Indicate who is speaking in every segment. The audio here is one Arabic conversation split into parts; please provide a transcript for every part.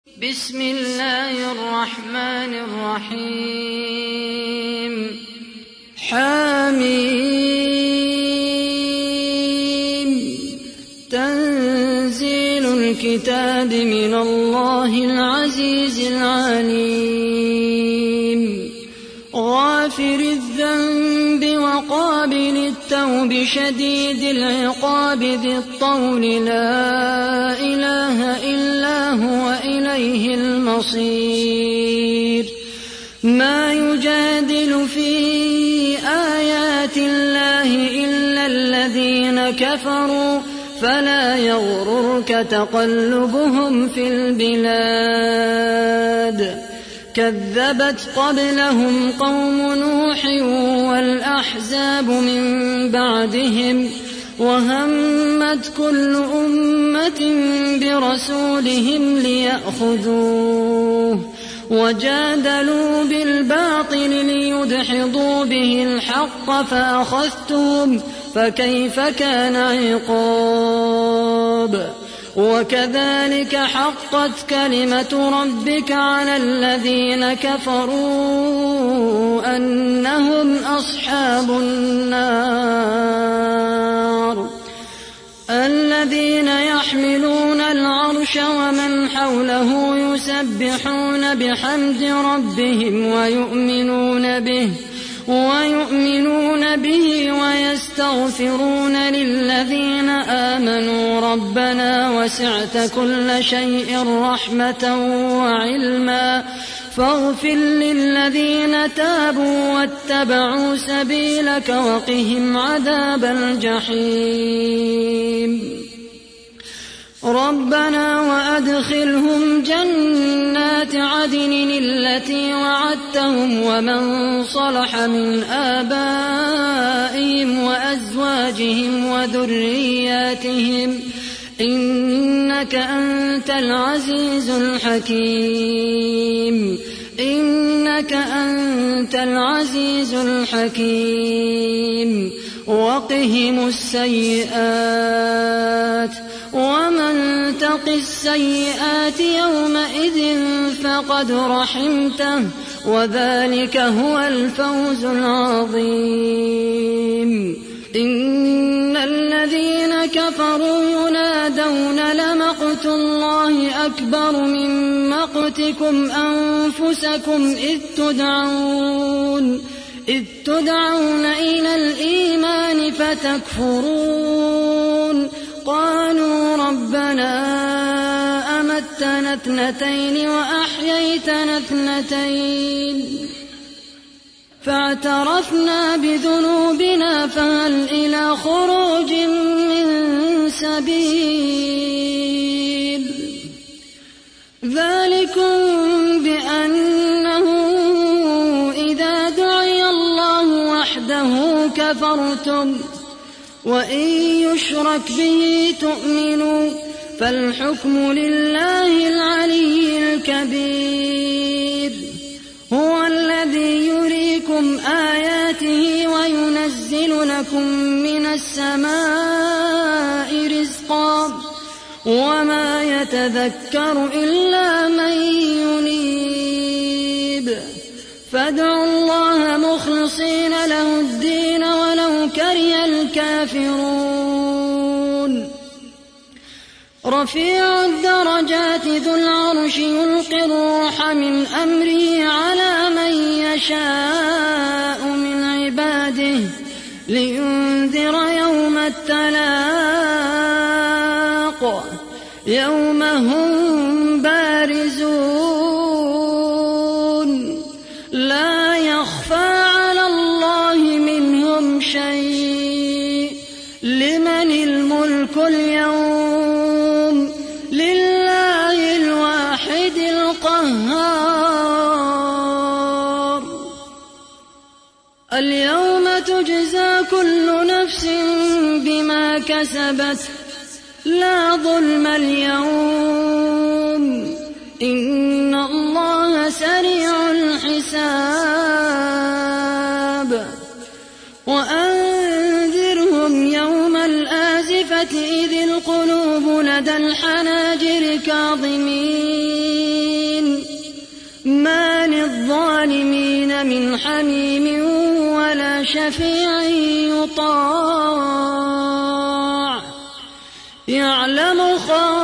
Speaker 1: بسم الله الرحمن الرحيم حميم تنزيل الكتاب من الله العزيز العليم غافر الذنب وقابل التوب شديد العقاب ذي الطول لا إله إلا هو إليه المصير ما يجادل في آيات الله إلا الذين كفروا فلا يغررك تقلبهم في البلاد كذبت قبلهم قوم نوح والأحزاب من بعدهم وهمت كل أمة برسولهم ليأخذوه وجادلوا بالباطل ليدحضوا به الحق فأخذتهم فكيف كان عقاب وكذلك حقت كلمة ربك على الذين كفروا أنهم أصحاب النار الذين يحملون العرش ومن حوله يسبحون بحمد ربهم ويؤمنون به ويستغفرون للذين آمنوا ربنا وسعت كل شيء رحمة وعلما فاغفر للذين تابوا واتبعوا سبيلك وقهم عذاب الجحيم ربنا وأدخلهم جنات عدن التي وعدتهم ومن صلح من آبائهم وأزواجهم وذرياتهم إنك أنت العزيز الحكيم وقهم السيئات ومن تق السيئات يومئذ فقد رحمته وذلك هو الفوز العظيم إن الذين كفروا ينادون لمقت الله أكبر من مقتكم أنفسكم إذ تدعون إلى الإيمان فتكفرون قالوا ربنا أمتنا اثنتين وأحييتنا اثنتين فاعترفنا بذنوبنا فهل إلى خروج من سبيل ذلكم بأنه إذا دعي الله وحده كفرتم وإن يشرك به تؤمنوا فالحكم لله العلي الكبير هو الذي يريكم آياته وينزل لكم من السماء رزقا وما يتذكر إلا من ينيب فادعوا الله مخلصين له الدين ولو كره الكافرون رفيع الدرجات ذو العرش يلقي الروح من أمره على من يشاء من عباده لينذر يوم التلاق يوم هم بارزون لا يخفى على الله منهم شيء لمن الملك اليوم لله الواحد القهار اليوم تجزى كل نفس بما كسبت لا ظلم اليوم إن الله سريع الحساب وأنذرهم يوم الآزفة إذ القلوب لدى الحناجر كاظمين من حميم ولا شفيع يطاع يعلم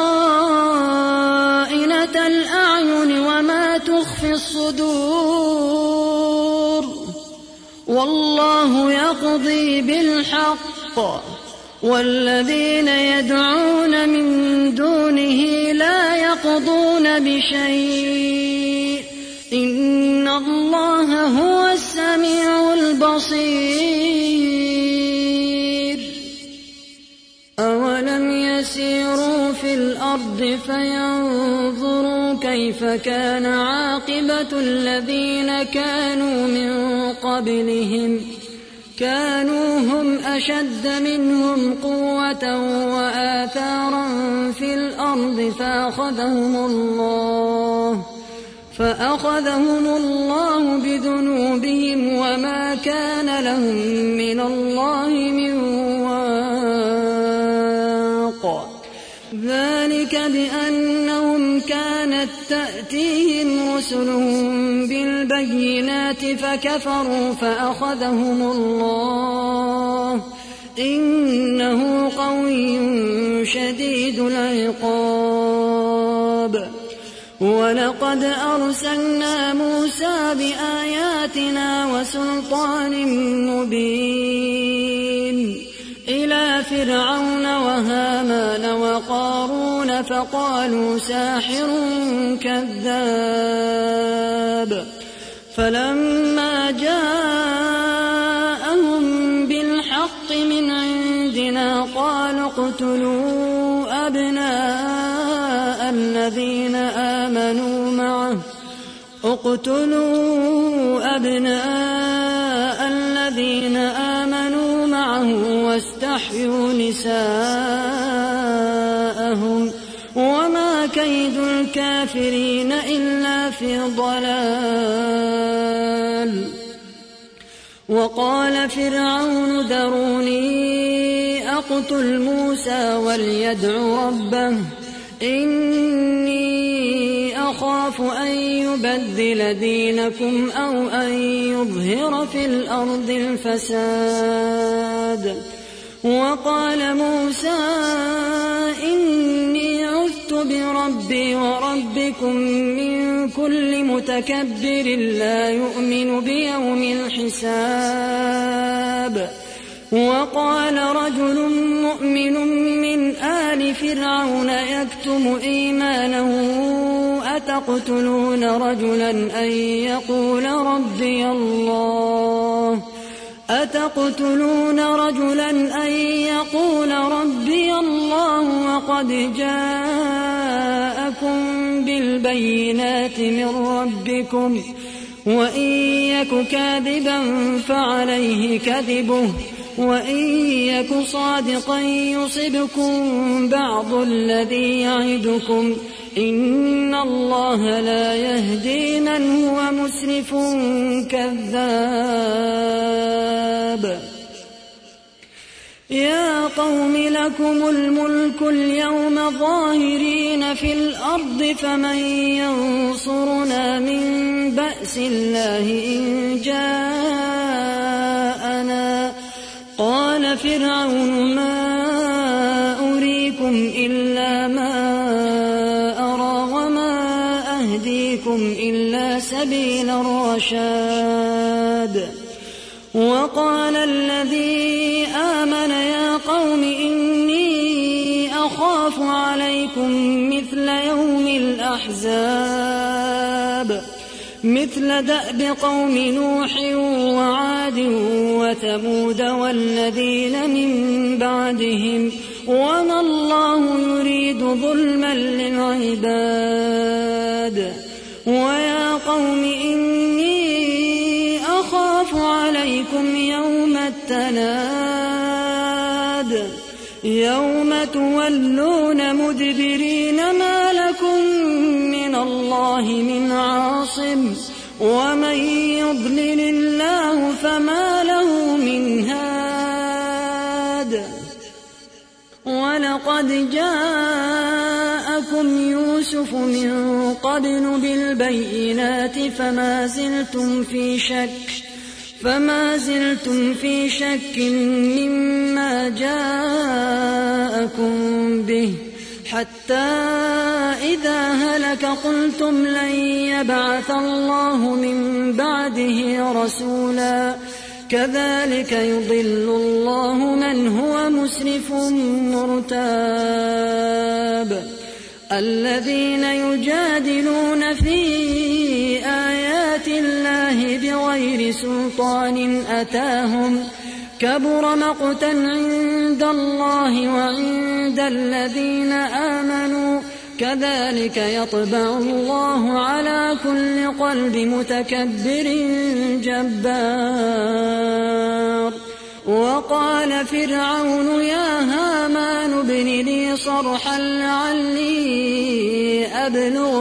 Speaker 1: خائنة الأعين وما تخفي الصدور والله يقضي بالحق والذين يدعون من دونه لا يقضون بشيء إن الله هو السميع البصير أولم يسيروا في الأرض فينظروا كيف كان عاقبة الذين كانوا من قبلهم كانوا هم أشد منهم قوة وآثارا في الأرض فأخذهم الله بذنوبهم وما كان لهم من الله من واق ذلك بأنهم كانت تأتيهم رسلهم بالبينات فكفروا فأخذهم الله إنه قوي شديد العقاب ولقد أرسلنا موسى بآياتنا وسلطان مبين إلى فرعون وهامان وقارون فقالوا ساحر كذاب فلما جاءهم بالحق من عندنا قالوا اقتلوا أبناء الذين آمنوا معه واستحيوا نساءهم وما كيد الكافرين إلا في ضلال وقال فرعون ذروني أقتل موسى وليدع ربه إني أخاف أن يبدل دينكم أو أن يظهر في الأرض الفساد وقال موسى إني عذت بربي وربكم من كل متكبر لا يؤمن بيوم الحساب وقال رجل مؤمن من آل فرعون يكتم إيمانه أتقتلون رجلا أن يقول ربي الله وقد جاءكم بالبينات من ربكم وإن يك كاذبا فعليه كذبه وإن يك صادقا يصبكم بعض الذي يعدكم إن الله لا يهدي من هو مسرف كذاب يا قوم لكم الملك اليوم ظاهرين في الأرض فمن ينصرنا من بأس الله إن جاءنا قال فرعون ما أريكم إلا ما أرى وما أهديكم إلا سبيل الرشاد وقال الذي آمن يا قوم إني أخاف عليكم مثل يوم الأحزاب مثل دأب قوم نوح وعاد وثمود والذين من بعدهم وما الله يريد ظلما للعباد ويا قوم إني أخاف عليكم يوم التناد يوم تولون مدبرين ما لكم من الله من عاصم ومن يضلل الله فما له من هاد ولقد جاءكم يوسف من قبل قبل بالبينات فما زلتم في شك مما جاءكم به، حتى إذا هلك قلتم لن يبعث الله من بعده رسولا كذلك يضل الله من هو مسرف مرتاب. الذين يجادلون في آيات الله بغير سلطان أتاهم كبر مقتا عند الله وعند الذين آمنوا كذلك يطبع الله على كل قلب متكبر جبار. وقال فرعون يا هامان ابن لي صرحا لعلي أبلغ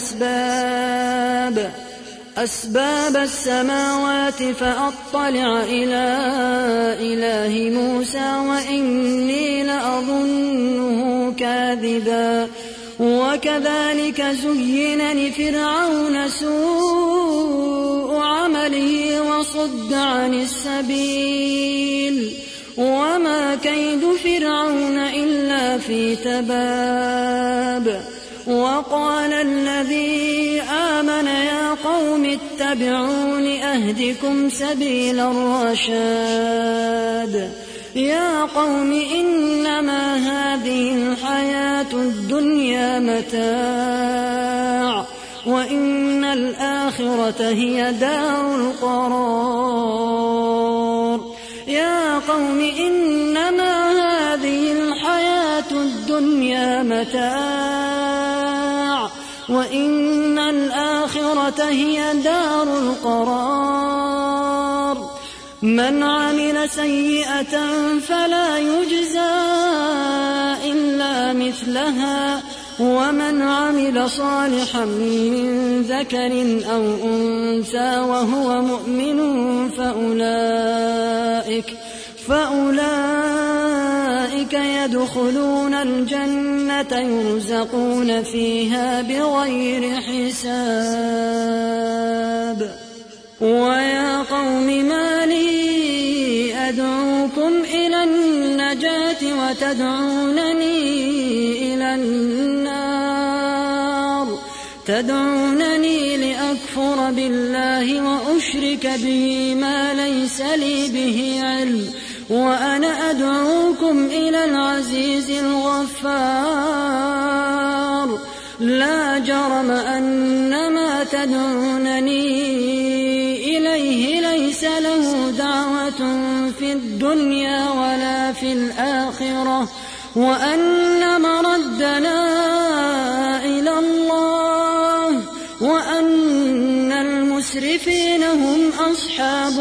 Speaker 1: أسباب السماوات فأطلع إلى إله موسى وإني لأظنه كاذبا. وكذلك زين لفرعون سوء عمله وصد عن السبيل وما كيد فرعون إلا في تباب. وقال الذي آمن يا قوم اتبعون أهدكم سبيل الرشاد. يا قوم إنما هذه الحياة الدنيا متاع وإن الآخرة هي دار القرار. يا قوم إنما هذه الحياة الدنيا متاع وإن الآخرة هي دار القرار. من عمل سيئة فلا يجزى إلا مثلها ومن عمل صالحا من ذكر أو أنثى وهو مؤمن فأولئك يدخلون الجنة يرزقون فيها بغير حساب. ويا قوم ما لي أدعوكم إلى النجاة وتدعونني إلى النار تدعونني لأكفر بالله وأشرك به ما ليس لي به علم وأنا أدعوكم إلى العزيز الغفار. لا جرم أن ما تدعونني إليه ليس له دعوة في الدنيا ولا في الآخرة وأن مردنا إلى الله وأن المسرفين هم أصحاب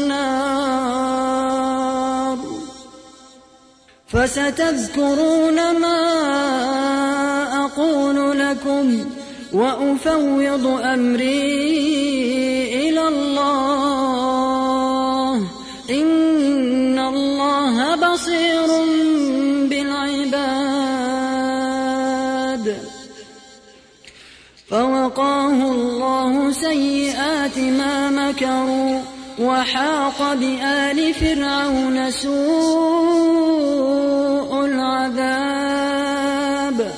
Speaker 1: النار. فستذكرون ما أقول لكم وأفوض أمري إلى الله إن الله بصير بالعباد. فوقاه الله سيئات ما مكروا وحاق بآل فرعون سوء العذاب.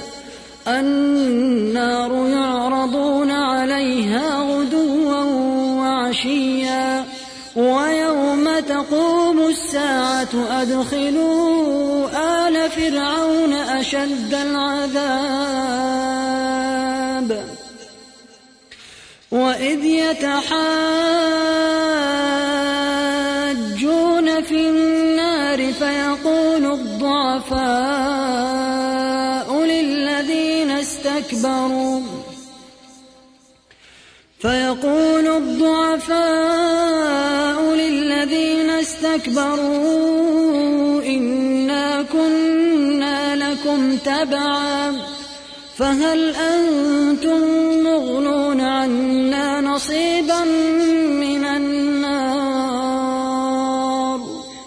Speaker 1: النار يعرضون عليها غدوا وعشيا ويوم تقوم الساعة أدخلوا آل فرعون أشد العذاب. وإذ يتحاجون في النار فيقول الضعفاء للذين استكبروا إنا كنا لكم تبعا فهل أنتم مغنون عنا نصيبا من النار.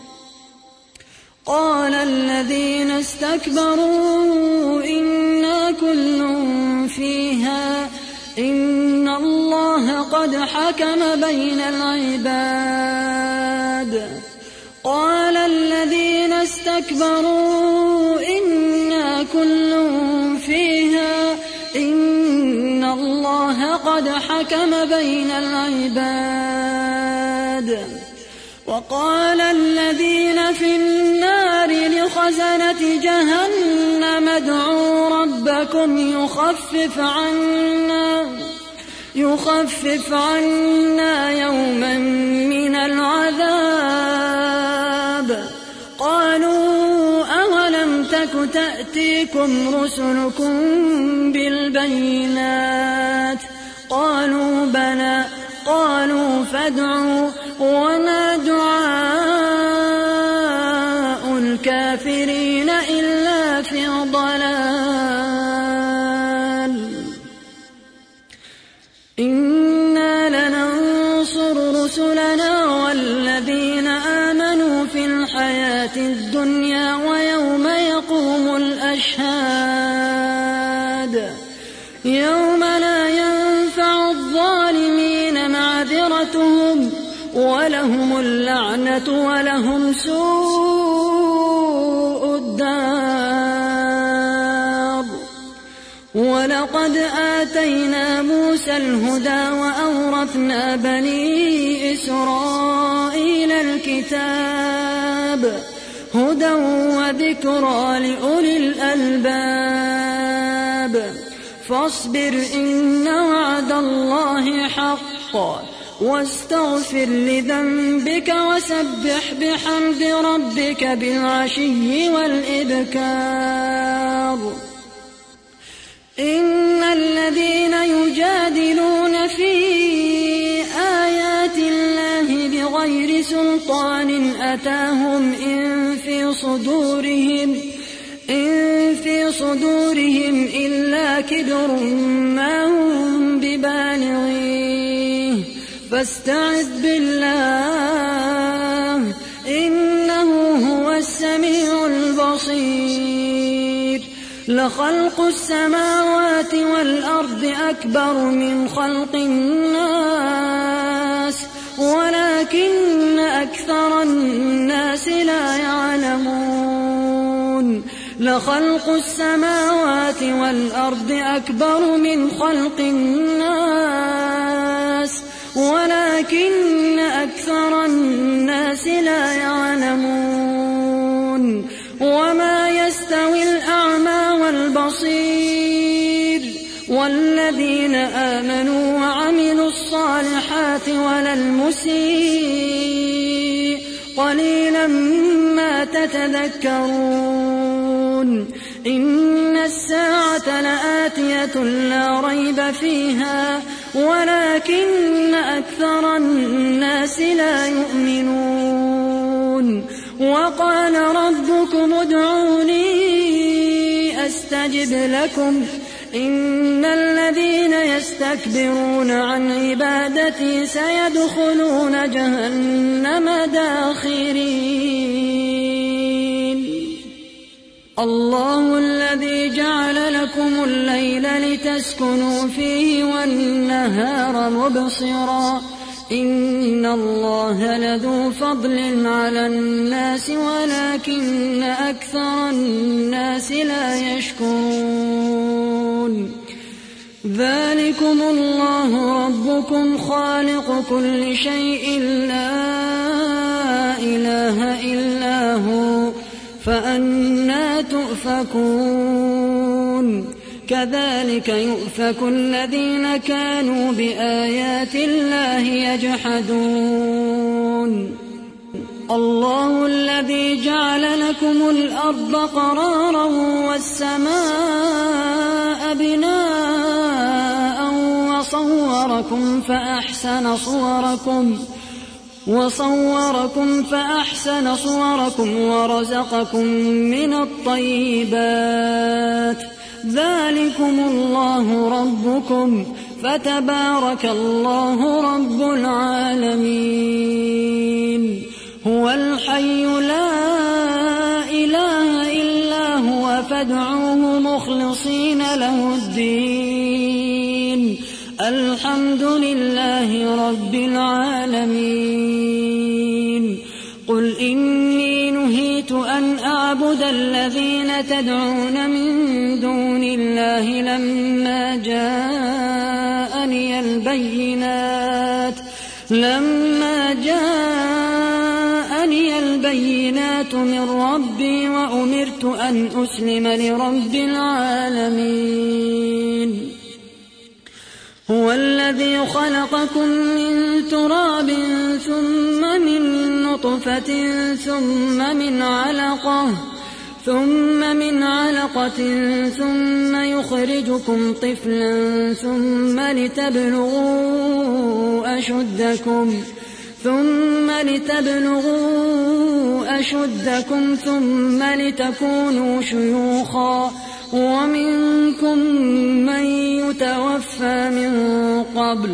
Speaker 1: قال الذين استكبروا إنا كل فيها الله قد حكم بين العباد. قال الذين استكبروا إنا كل فيها إن الله قد حكم بين العباد. وقال الذين في النار لخزنة جهنم ادعوا ربكم يخفف عنا يوما من العذاب. قالوا أولم تك تأتيكم رسلكم بالبينات؟ قالوا بلى. قالوا فادعوا. وما دعاء الكافرين إلا في ضلال. إنا لننصر رسلنا والذين آمنوا في الحياة الدنيا ويوم يقوم الأشهاد. يوم لا ينفع الظالمين معذرتهم ولهم اللعنة ولهم سوء الدار. ولقد آتينا موسى الهدى وأورثنا بني إسرائيل الكتاب هدى وذكرى لأولي الألباب. فاصبر إن وعد الله حق واستغفر لذنبك وسبح بحمد ربك بالعشي والإبكار. إن الذين يجادلون في آيات الله بغير سلطان أتاهم إن في صدورهم إلا كبر ما هم ببالغيه فاستعذ بالله إنه هو السميع البصير. لخلق السماوات والأرض أكبر من خلق الناس ولكن أكثر الناس لا يعلمون. لخلق السماوات والأرض أكبر من خلق الناس ولكن أكثر الناس لا يعلمون. وما يستوي الأعمى والبصير والذين آمنوا وعملوا الصالحات ولا المسيء قليلا ما تتذكرون. إن الساعة لآتية لا ريب فيها ولكن أكثر الناس لا يؤمنون. وقال ربكم ادعوني أستجب لكم إن الذين يستكبرون عن عبادتي سيدخلون جهنم داخرين. الله الذي جعل لكم الليل لتسكنوا فيه والنهار مبصرا إن الله لذو فضل على الناس ولكن أكثر الناس لا يشكرون. ذلكم الله ربكم خالق كل شيء لا إله إلا هو فأنى تؤفكون. كذلك يؤفك الذين كانوا بآيات الله يجحدون. الله الذي جعل لكم الأرض قرارا والسماء بناء وصوركم فأحسن صوركم ورزقكم من الطيبات. ذلكم الله ربكم فتبارك الله رب العالمين. هو الحي لا إله إلا هو فادعوه مخلصين له الدين الحمد لله رب العالمين. قل إني نهيت أن أعبد الذين تدعون من دون الله لما جاءني البينات من ربي وأمرت أن أسلم لرب العالمين. هو الذي خلقكم من تراب ثم من نطفة ثم من علقة ثم يخرجكم طفلا ثم لتبلغوا أشدكم ثم لتكونوا شيوخا ومنكم من يتوفى من قبل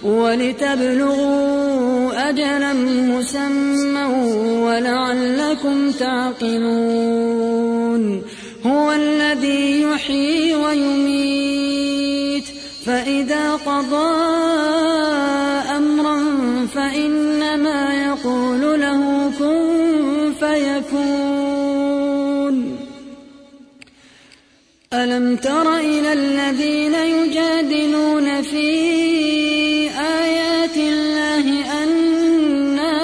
Speaker 1: ولتبلغوا أجلا مسمى ولعلكم تعقلون. هو الذي يحيي ويميت فإذا قضى أمرا فإنما يقول له كن فيكون. ألم تر إلى الذين يجادلون في آيات الله أنى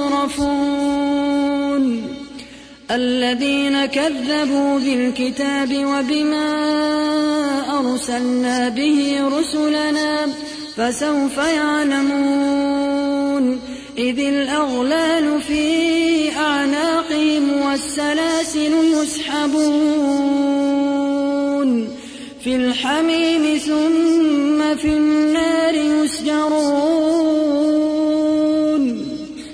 Speaker 1: يصرفون الذين كذبوا بالكتاب وبما أرسلنا به رسلنا فسوف يعلمون إذ الأغلال في أعناقهم والسلاسل يسحبون في الحميم ثم في النار يسجرون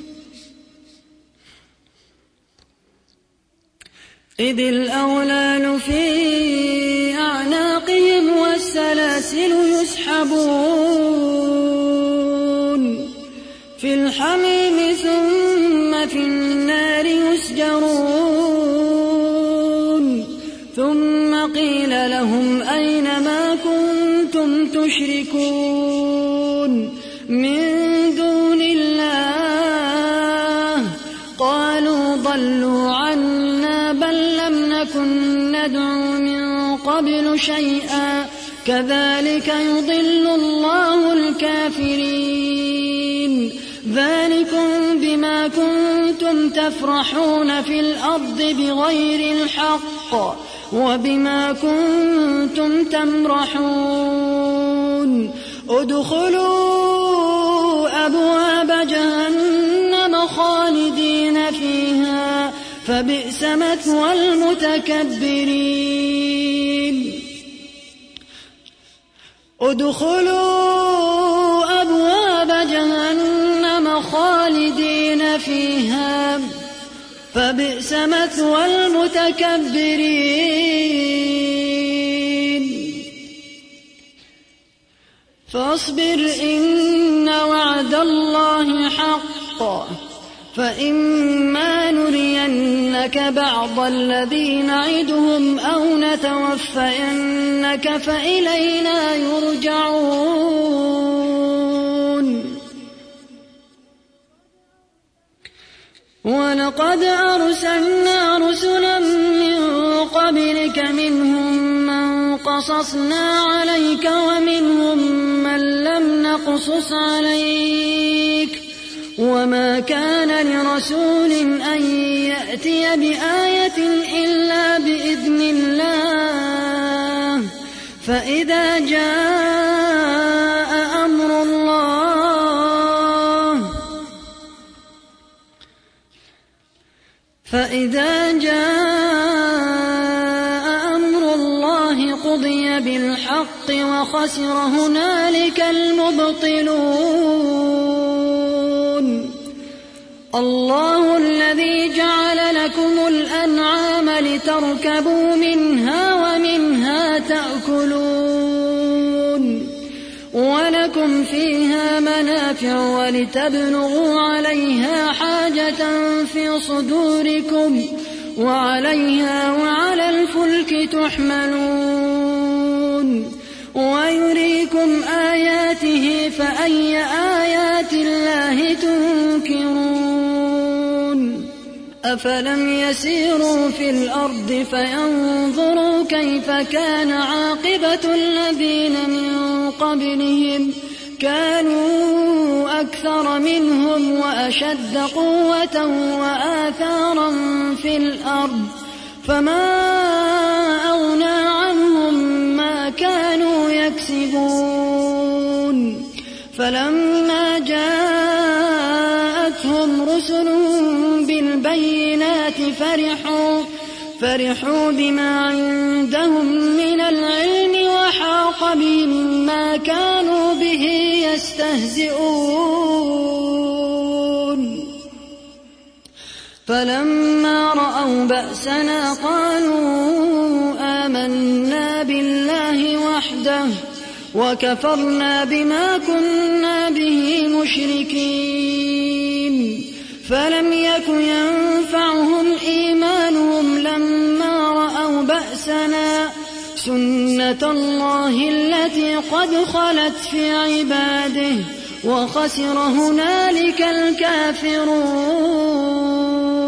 Speaker 1: إذ الأغلال في أعناقهم والسلاسل يسحبون في الحميم ثم في النار يسجرون ثم قيل لهم أين ما كنتم تشركون من دون الله قالوا ضلوا عنا بل لم نكن ندعو من قبل شيئا كذلك يضل الله الكافرين. ذلكم بما كنتم تفرحون في الأرض بغير الحق وبما كنتم تمرحون. ادخلوا أبواب جهنم خالدين فيها فبئس مثوى المتكبرين. ادخلوا أبواب جهنم خالدين فيها فبئس مثوى المتكبرين. فاصبر إن وعد الله حق فإما نرينك بعض الذي نعدهم أو نتوفينك فإلينا يرجعون. ولقد أرسلنا رسلا من قبلك منهم من قصصنا عليك ومنهم من لم نقصص عليك وما كان لرسول أن يأتي بآية إلا بإذن الله فإذا جاء أمر الله قضي بالحق وخسر هنالك المبطلون. الله الذي جعل لكم الأنعام لتركبوا منها ومنها تأكلون ولكم فيها منافع ولتبلغوا عليها حاجة في صدوركم وعليها وعلى الفلك تحملون. ويريكم آياته فأي آيات الله تنكرون أفلم يسيروا في الأرض فينظروا كيف كان عاقبة الذين من قبلهم كانوا أكثر منهم وأشد قوة وآثارا في الأرض فما أغنى عنهم ما كانوا يكسبون فلما جاءتهم رسلهم بالبينات فرحوا بما عندهم من العلم وحاق بهم ما كانوا به يستهزئون فلما رأوا بأسنا قالوا آمنا بالله وحده وكفرنا بما كنا به مشركين فلم يك ينفعهم إيمانهم لما رأوا بأسنا سنة الله التي قد خلت في عباده وخسر هنالك الكافرون